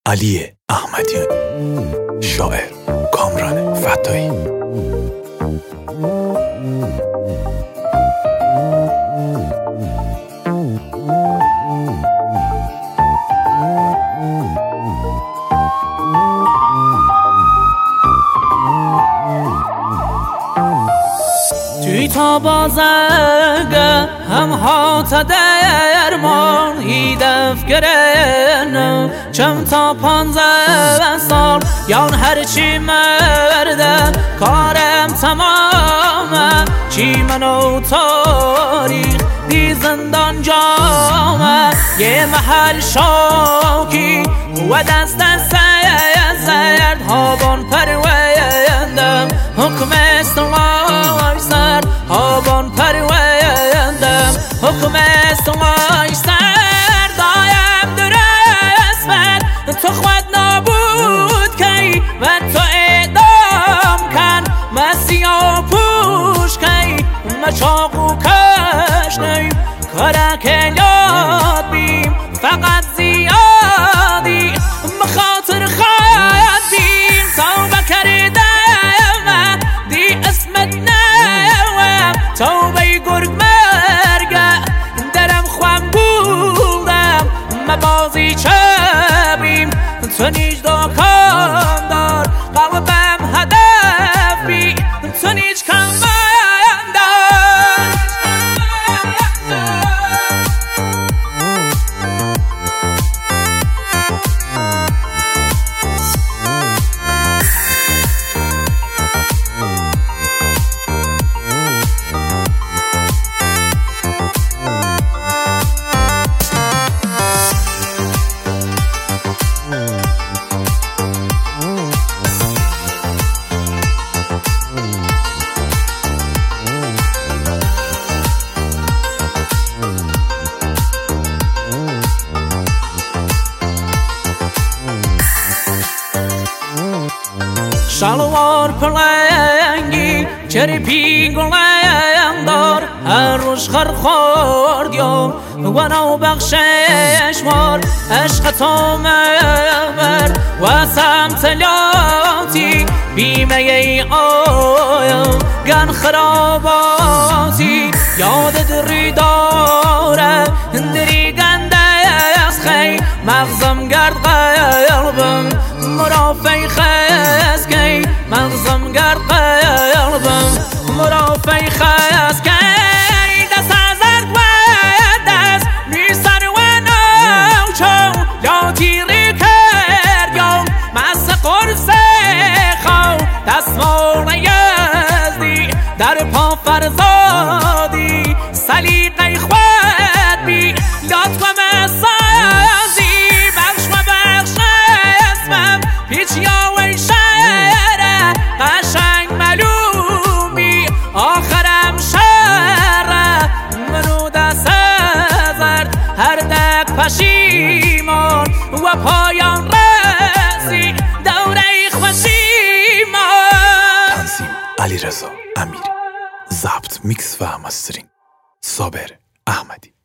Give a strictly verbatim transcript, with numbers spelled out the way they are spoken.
علی احمدیانی، شاعر کامران فتایی. توی تا بازگه هم هات درمان هیدف گرنم چم تا پانزه سال یان هرچی مرده کارم تمامه چی منو تاریخ دی زندان جامه یه محل شاکی و دست سرد هابان پرویندم حکم استوای سر هابان پرویندم حکم استوای سر دایم درست بد تو خود نابود کی و تو اعدام کن مسیح پوش کی مچاقو کش نی کرک یاد بیم فقط زیادی بخاطر خواهد بیم توبه کردم دی اسمت نوم توبه گرگ مرگه درم خوام بودم مبازی چه بیم تو نیج دا کام دار قلبم هدف بی تو نیج کم شلوار پلنگی چرپی گلنگ دار هر روش خر خورد یا و نو بخشش وار عشق تو مبر و سمت لاتی بیمه ای آیا گن خراباتی یاد دری داره دری گنده از خی مغزم گرد قلبم مرافعی خیز کی مغزم گرد قلبم مرافعی خیز کی دست از ارد و دست میسر و نوچو یا تیری کرد یا مس قرص خو دستمال یزدی در پا فرزادی سلیقه خود بی لطفم سازی بخش و بخش اسمم پیچ یا وی شهره قشنگ ملومی آخرم شهره منو دست زرد هر دک پشیمان و پایان رسی دوره خوشیمان. تنظیم علیرضا امیری، ضبط میکس و مسترینگ صابر احمدی.